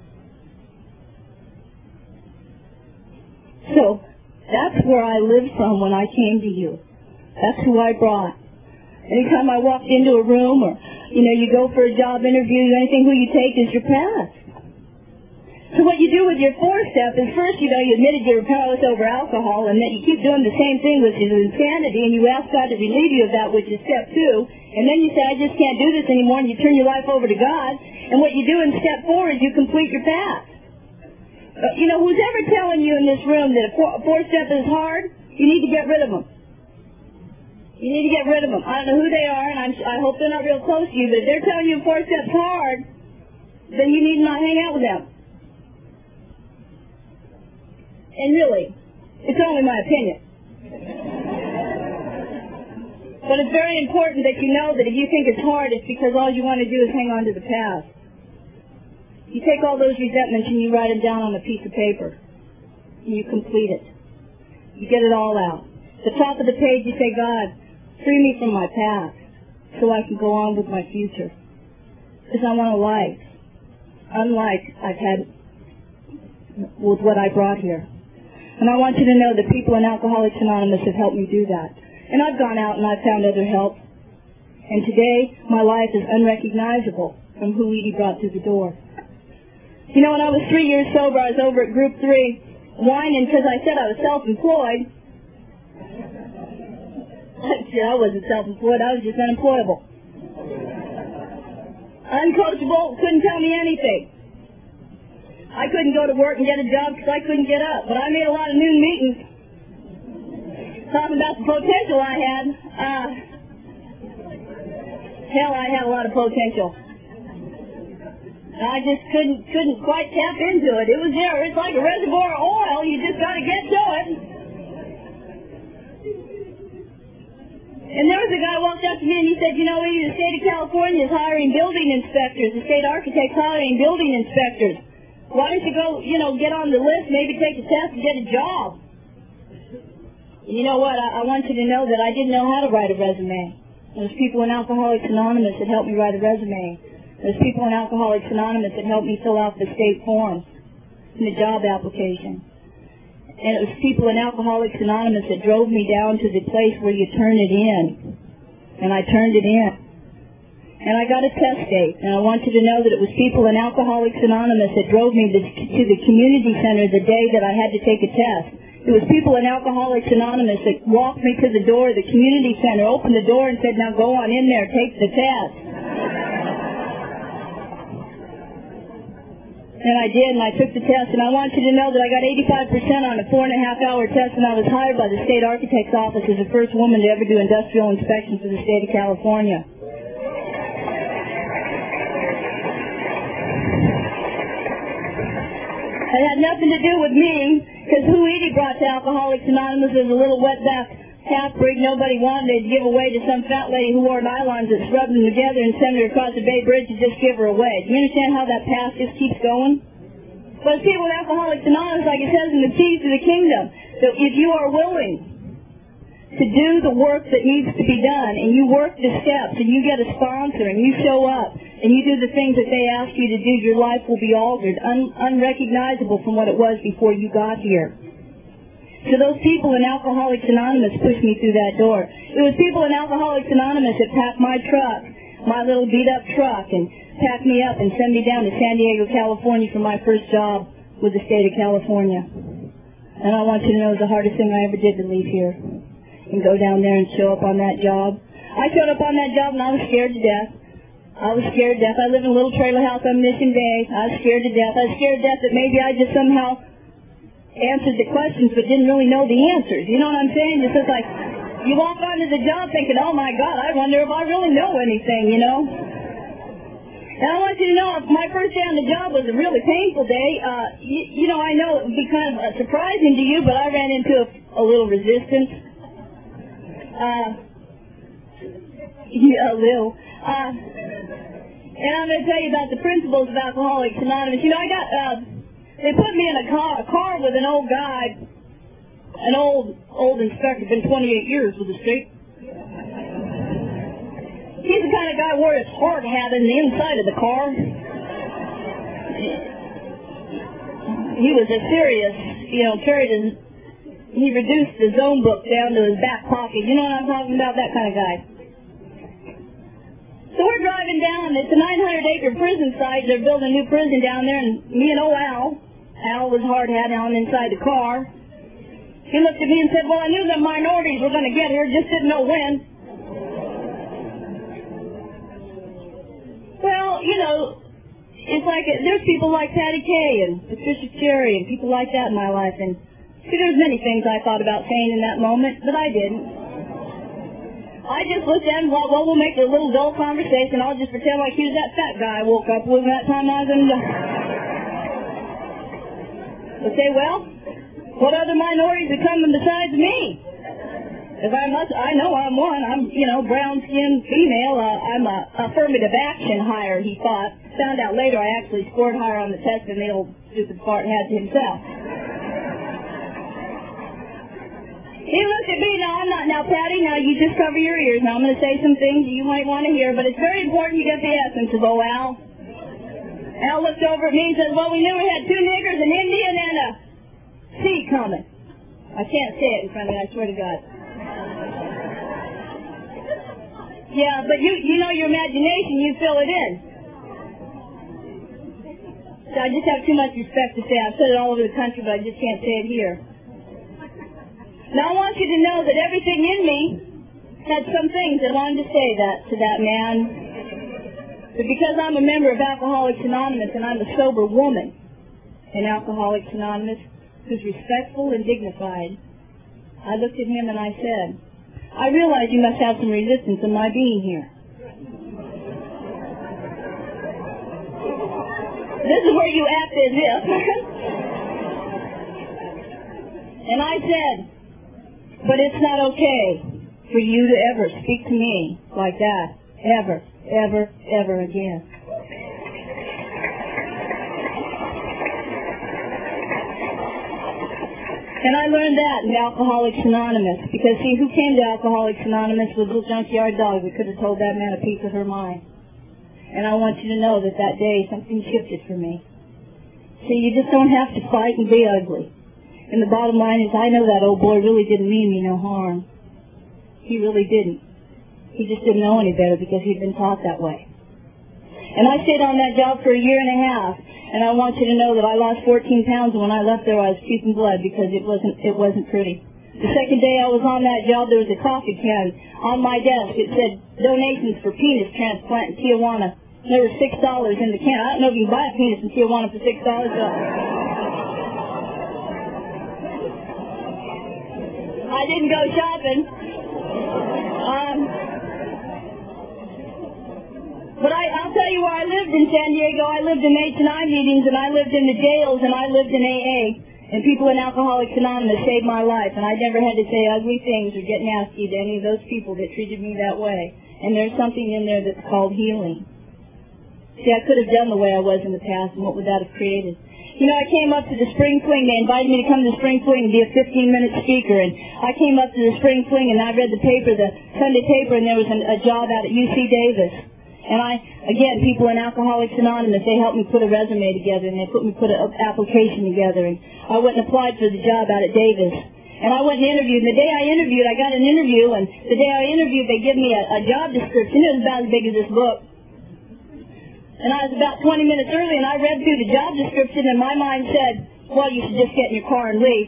So, that's where I lived from when I came to you. That's who I brought. Anytime I walked into a room or, you know, you go for a job interview, anything who you take is your past. So what you do with your fourth step is first, you know, you admitted you were powerless over alcohol, and then you keep doing the same thing, which is insanity, and you ask God to relieve you of that, which is step two, and then you say, I just can't do this anymore, and you turn your life over to God, and what you do in step four is you complete your past. Uh, you know, who's ever telling you in this room that a four, four step is hard, you need to get rid of them. You need to get rid of them. I don't know who they are, and I'm, I hope they're not real close to you, but if they're telling you four step's hard, then you need to not hang out with them. And really, it's only my opinion. But it's very important that you know that if you think it's hard, it's because all you want to do is hang on to the past. You take all those resentments and you write them down on a piece of paper. And you complete it. You get it all out. At the top of the page you say, God, free me from my past so I can go on with my future. Because I want a life unlike I've had with what I brought here. And I want you to know that people in Alcoholics Anonymous have helped me do that. And I've gone out and I've found other help. And today my life is unrecognizable from who he brought through the door. You know, when I was three years sober, I was over at Group three whining because I said I was self-employed. I wasn't self-employed. I was just unemployable. Uncoachable, couldn't tell me anything. I couldn't go to work and get a job because I couldn't get up. But I made a lot of noon meetings talking about the potential I had. Uh, hell, I had a lot of potential. I just couldn't couldn't quite tap into it. It was there. It's like a reservoir of oil. You just got to get to it. And there was a guy who walked up to me and he said, you know, the state of California is hiring building inspectors. The state architect's hiring building inspectors. Why don't you go, you know, get on the list, maybe take a test and get a job? You know what? I, I want you to know that I didn't know how to write a resume. There's people in Alcoholics Anonymous that helped me write a resume. There's people in Alcoholics Anonymous that helped me fill out the state form and the job application. And it was people in Alcoholics Anonymous that drove me down to the place where you turn it in. And I turned it in. And I got a test date. And I want you to know that it was people in Alcoholics Anonymous that drove me to, to the community center the day that I had to take a test. It was people in Alcoholics Anonymous that walked me to the door of the community center, opened the door and said, now go on in there, take the test. And I did, and I took the test, and I want you to know that I got eighty-five percent on a four and a half hour test, and I was hired by the state architect's office as the first woman to ever do industrial inspection for the state of California. It had nothing to do with me, because who Edie brought to Alcoholics Anonymous was a little wetback half-breed nobody wanted to give away to some fat lady who wore nylons that scrubbed them together and sent her across the Bay Bridge to just give her away. Do you understand how that path just keeps going? But it's people with Alcoholics Anonymous, like it says in the Keys to the Kingdom, that if you are willing to do the work that needs to be done, and you work the steps, and you get a sponsor, and you show up, and you do the things that they ask you to do, your life will be altered, un- unrecognizable from what it was before you got here. So those people in Alcoholics Anonymous pushed me through that door. It was people in Alcoholics Anonymous that packed my truck, my little beat-up truck, and packed me up and sent me down to San Diego, California for my first job with the state of California. And I want you to know it was the hardest thing I ever did to leave here and go down there and show up on that job. I showed up on that job and I was scared to death. I was scared to death. I live in a little trailer house on Mission Bay. I was scared to death. I was scared to death that maybe I just somehow answered the questions but didn't really know the answers. You know what I'm saying? It's just like you walk onto the job thinking, oh my God, I wonder if I really know anything, you know? And I want you to know, my first day on the job was a really painful day. Uh, you, you know, I know it would be kind of uh, surprising to you, but I ran into a, a little resistance. Uh, yeah, a little. Uh, and I'm going to tell you about the principles of Alcoholics Anonymous. You know, I got, uh, they put me in a car, a car with an old guy, an old, old inspector, been twenty-eight years with the state. He's the kind of guy who wore his hard hat in the inside of the car. He was a serious, you know, carried his, he reduced the zone book down to his back pocket. You know what I'm talking about? That kind of guy. So we're driving down. It's a nine hundred acre prison site. They're building a new prison down there, and me and old Al, Al was hard hat on inside the car. He looked at me and said, well, I knew the minorities were going to get here, just didn't know when. Well, you know, it's like, there's people like Patty Kay and Patricia Cherry and people like that in my life. And see, there's many things I thought about saying in that moment, but I didn't. I just looked at him, well, well, we'll make it a little dull conversation. I'll just pretend like he was that fat guy I woke up with that time I was in the... I'll say, well, what other minorities are coming besides me? If I must, I know I'm one. I'm, you know, brown-skinned female. Uh, I'm a affirmative action hire, he thought. Found out later I actually scored higher on the test than the old stupid fart had to himself. He looked at me, now I'm not, now Patty, now you just cover your ears. Now I'm going to say some things you might want to hear, but it's very important you get the essence of old Al. Al looked over at me and said, well, we knew we had two niggers, an Indian, and a sea coming. I can't say it in front of you, I swear to God. Yeah, but you you know your imagination, you fill it in. So I just have too much respect to say. I've said it all over the country, but I just can't say it here. Now I want you to know that everything in me had some things that I wanted to say that to that man. But because I'm a member of Alcoholics Anonymous and I'm a sober woman in Alcoholics Anonymous who's respectful and dignified, I looked at him and I said, I realize you must have some resistance in my being here. This is where you act as if. And I said, but it's not okay for you to ever speak to me like that. Ever, ever, ever again. And I learned that in Alcoholics Anonymous, because, see, who came to Alcoholics Anonymous was Little Junkyard Dog. We could have told that man a piece of her mind. And I want you to know that that day something shifted for me. See, you just don't have to fight and be ugly. And the bottom line is, I know that old boy really didn't mean me no harm. He really didn't. He just didn't know any better because he'd been taught that way. And I stayed on that job for a year and a half. And I want you to know that I lost fourteen pounds, and when I left there I was puking blood because it wasn't it wasn't pretty. The second day I was on that job, there was a coffee can on my desk. It said, donations for penis transplant in Tijuana. There were six dollars in the can. I don't know if you can buy a penis in Tijuana for six dollars. So I didn't go shopping. Um... But I, I'll tell you where I lived in San Diego. I lived in H and I meetings, and I lived in the jails, and I lived in A A. And people in Alcoholics Anonymous saved my life, and I never had to say ugly things or get nasty to any of those people that treated me that way. And there's something in there that's called healing. See, I could have done the way I was in the past, and what would that have created? You know, I came up to the Spring Fling. They invited me to come to the Spring Fling and be a fifteen-minute speaker. And I came up to the Spring Fling, and I read the paper, the Sunday paper, and there was an, a job out at U C Davis. And I, again, people in Alcoholics Anonymous, they helped me put a resume together, and they put me put an application together. And I went and applied for the job out at Davis. And I went and interviewed. And the day I interviewed, I got an interview, and the day I interviewed, they gave me a, a job description. It was about as big as this book. And I was about twenty minutes early, and I read through the job description, and my mind said, well, you should just get in your car and leave.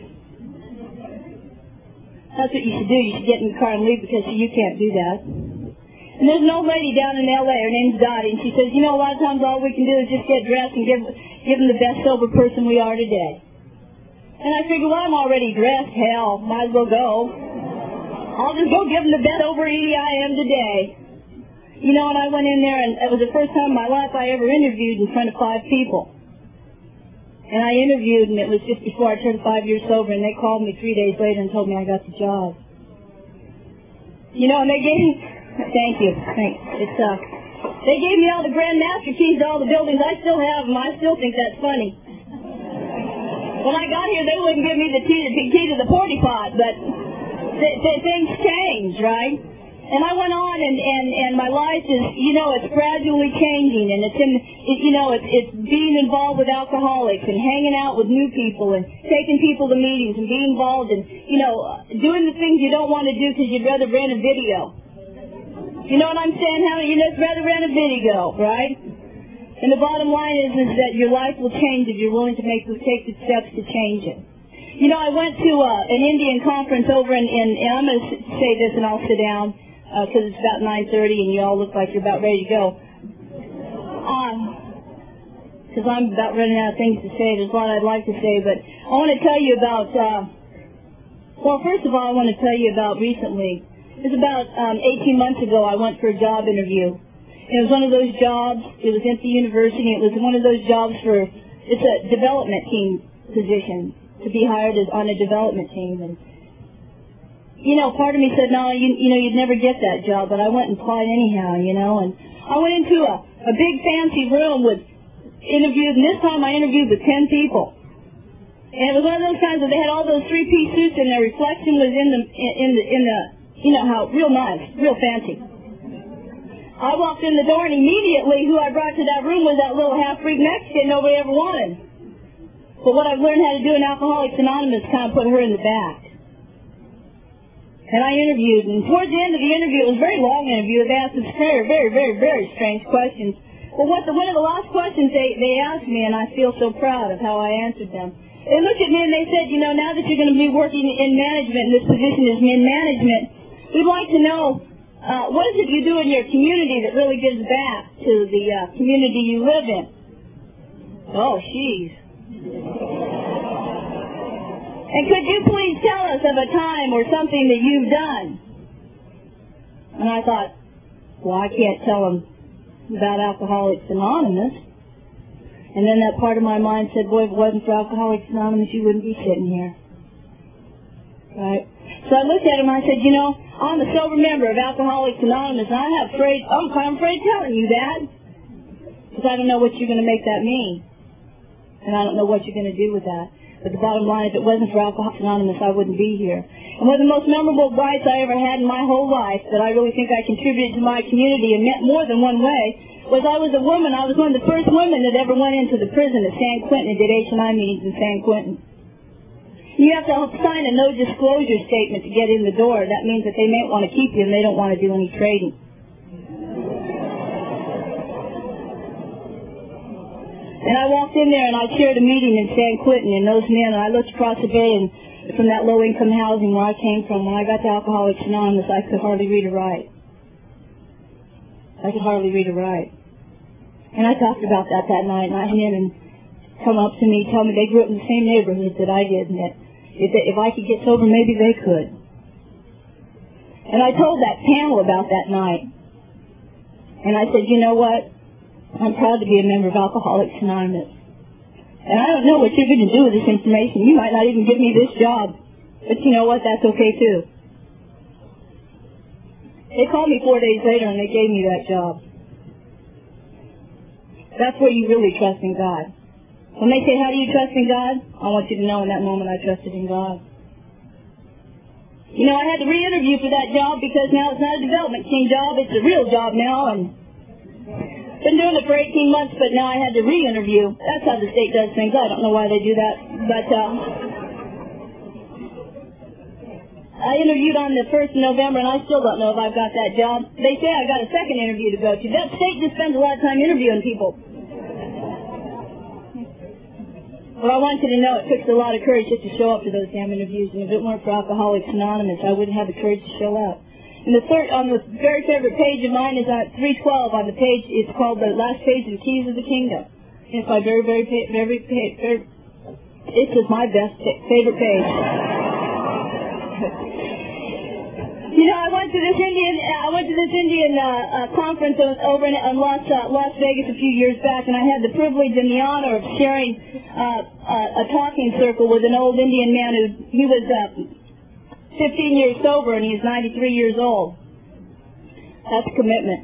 That's what you should do. You should get in your car and leave, because you can't do that. And there's an old lady down in L A, her name's Dottie, and she says, you know, a lot of times all we can do is just get dressed and give, give them the best sober person we are today. And I figured, well, I'm already dressed. Hell, might as well go. I'll just go give them the best sober Edie I am today. You know, and I went in there, and it was the first time in my life I ever interviewed in front of five people. And I interviewed, and it was just before I turned five years sober, and they called me three days later and told me I got the job. You know, and they gave... Thank you. Thanks. It's, uh, they gave me all the Grand Master keys to all the buildings. I still have them. I still think that's funny. When I got here, they wouldn't give me the key, the key to the porty pot, but th th things change, right? And I went on, and, and, and my life is, you know, it's gradually changing, and it's in, it, you know, it's, it's being involved with alcoholics and hanging out with new people and taking people to meetings and being involved in, you know, doing the things you don't want to do because you'd rather rent a video. You know what I'm saying? How you just rather rent a video, right? And the bottom line is, is that your life will change if you're willing to make take the steps to change it. You know, I went to uh, an Indian conference over in, in and I'm going to say this and I'll sit down because uh, it's about nine thirty and you all look like you're about ready to go. Because um, I'm about running out of things to say. There's a lot I'd like to say, but I want to tell you about, uh, well, first of all, I want to tell you about recently. It was about um, eighteen months ago I went for a job interview. It was one of those jobs, it was at the university, it was one of those jobs for, it's a development team position, to be hired as on a development team. And, you know, part of me said, no, you, you know, you'd never get that job, but I went and applied anyhow, you know. And I went into a, a big fancy room with interviews, and this time I interviewed with ten people. And it was one of those times that they had all those three-piece suits and their reflection was in the, in, in the, in the, you know how, real nice, real fancy. I walked in the door, and immediately who I brought to that room was that little half-freak Mexican nobody ever wanted. But what I've learned how to do in Alcoholics Anonymous kind of put her in the back. And I interviewed, and towards the end of the interview, it was a very long interview, they asked us very, very, very, very strange questions. Well, what the, one of the last questions they, they asked me, and I feel so proud of how I answered them. They looked at me and they said, you know, now that you're going to be working in management, and this position is in management, we'd like to know, uh, what is it you do in your community that really gives back to the uh, community you live in? Oh, jeez. And could you please tell us of a time or something that you've done? And I thought, well, I can't tell them about Alcoholics Anonymous. And then that part of my mind said, boy, if it wasn't for Alcoholics Anonymous, you wouldn't be sitting here. Right? So I looked at him and I said, you know, I'm a sober member of Alcoholics Anonymous, and I'm afraid, I'm kind of afraid telling you that, because I don't know what you're going to make that mean, and I don't know what you're going to do with that. But the bottom line, if it wasn't for Alcoholics Anonymous, I wouldn't be here. And one of the most memorable rights I ever had in my whole life that I really think I contributed to my community and meant more than one way was I was a woman. I was one of the first women that ever went into the prison at San Quentin and did H and I meetings in San Quentin. You have to sign a no-disclosure statement to get in the door. That means that they may want to keep you and they don't want to do any trading. And I walked in there and I chaired a meeting in San Quentin, and those men, and I looked across the bay and from that low-income housing where I came from. When I got to Alcoholics Anonymous, I could hardly read or write. I could hardly read or write. And I talked about that that night, and I had men come up to me, tell me they grew up in the same neighborhood that I did, and that if, they, if I could get sober, maybe they could. And I told that panel about that night. And I said, you know what? I'm proud to be a member of Alcoholics Anonymous. And I don't know what you're going to do with this information. You might not even give me this job. But you know what? That's okay, too. They called me four days later, and they gave me that job. That's where you really trust in God. When they say, how do you trust in God? I want you to know in that moment I trusted in God. You know, I had to re-interview for that job because now it's not a development team job. It's a real job now, and been doing it for eighteen months, but now I had to re-interview. That's how the state does things. I don't know why they do that, but uh, I interviewed on the first of November, and I still don't know if I've got that job. They say I got a second interview to go to. That state just spends a lot of time interviewing people. Well, I want you to know it takes a lot of courage just to show up to those damn interviews, and if it weren't for Alcoholics Anonymous, I wouldn't have the courage to show up. And the third, on the very favorite page of mine is on three twelve on the page. It's called the last page of the Keys of the Kingdom. And it's my very, very, very, very, very it's just my best favorite page. You know, I went to this Indian, I went to this Indian uh, uh, conference over in, in Las, uh, Las Vegas a few years back, and I had the privilege and the honor of sharing uh, uh, a talking circle with an old Indian man who he was. Uh, fifteen years sober, and he's ninety-three years old. That's commitment.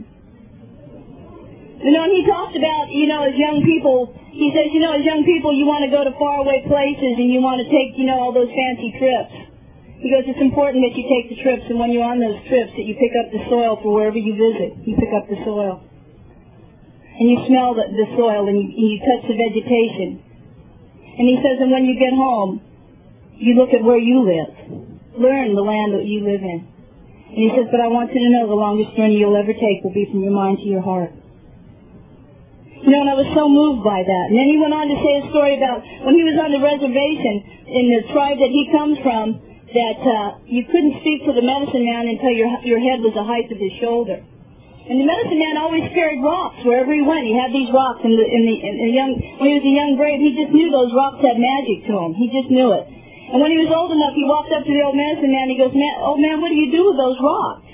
You know, and he talks about, you know, as young people, he says, you know, as young people, you want to go to faraway places, and you want to take, you know, all those fancy trips. He goes, it's important that you take the trips, and when you're on those trips, that you pick up the soil for wherever you visit. You pick up the soil. And you smell the, the soil, and you, and you touch the vegetation. And he says, and when you get home, you look at where you live. Learn the land that you live in. And he says, but I want you to know the longest journey you'll ever take will be from your mind to your heart. You know, and I was so moved by that. And then he went on to say a story about when he was on the reservation in the tribe that he comes from, that uh, you couldn't speak to the medicine man until your your head was the height of his shoulder. And the medicine man always carried rocks wherever he went. He had these rocks, and the, in the, in the young, when he was a young brave, he just knew those rocks had magic to him. He just knew it. And when he was old enough, he walked up to the old medicine man, and he goes, man, old man, what do you do with those rocks?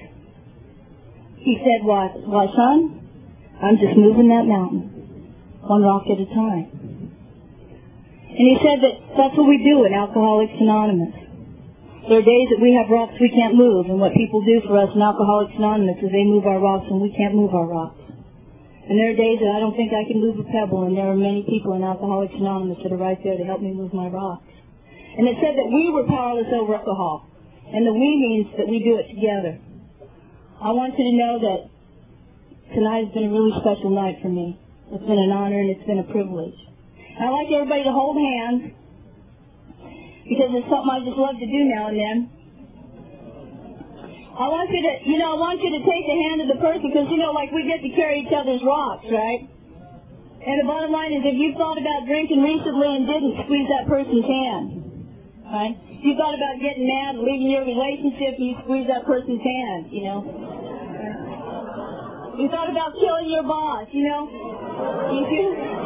He said, why, why, son, I'm just moving that mountain, one rock at a time. And he said that that's what we do in Alcoholics Anonymous. There are days that we have rocks we can't move, and what people do for us in Alcoholics Anonymous is they move our rocks, and we can't move our rocks. And there are days that I don't think I can move a pebble, and there are many people in Alcoholics Anonymous that are right there to help me move my rocks. And it said that we were powerless over alcohol. And the we means that we do it together. I want you to know that tonight has been a really special night for me. It's been an honor and it's been a privilege. And I'd like everybody to hold hands, because it's something I just love to do now and then. I want you to, you know, I want you to take the hand of the person, because, you know, like we get to carry each other's rocks, right? And the bottom line is, if you've thought about drinking recently and didn't, squeeze that person's hand. Right? You thought about getting mad and leaving your relationship, you squeeze that person's hand, you know. You thought about killing your boss, you know. You do.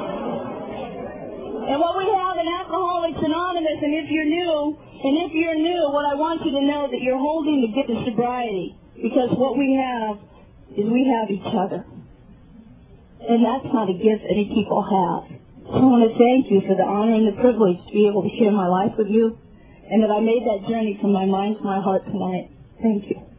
And what we have in Alcoholics Anonymous, and if you're new, and if you're new, what I want you to know that you're holding the gift of sobriety, because what we have is we have each other. And that's not a gift any people have. So I want to thank you for the honor and the privilege to be able to share my life with you, and that I made that journey from my mind to my heart tonight. Thank you.